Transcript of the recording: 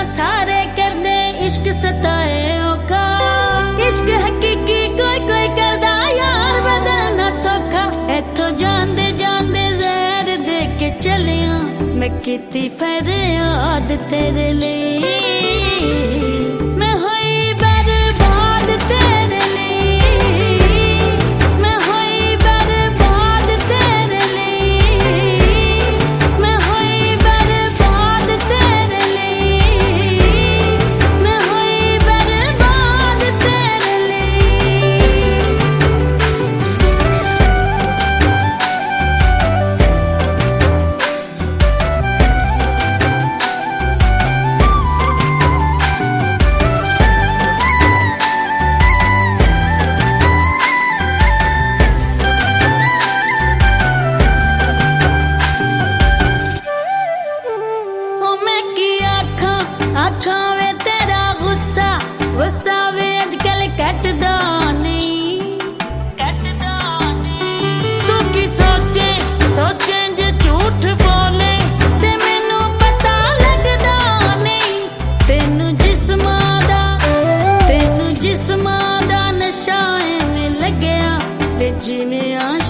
सारे करदे इश्क सताए औखा। इश्क हकीकी कोई कोई करदा यार बदलना सौखा। इथों जांदे जांदे जहर दे के चलिया मैं कीती फरियाद तेरे लिए। मैं होई बर्बाद तेरे लिए। मैं होई बर्बाद तेरे लिए। मैं होई बर्बाद तेरे लिए। मैं होई बर्बाद तेरे लिए। आखा वे तेरा गुस्सा गुस्सा वे अजकल कटदा नहीं कटदा नहीं। तू की सोचे सोचे जे झूठ बोले ते मैनू पता लगदा नहीं। तेनू जिस्मां दा नशा एवें लगया वे जिवें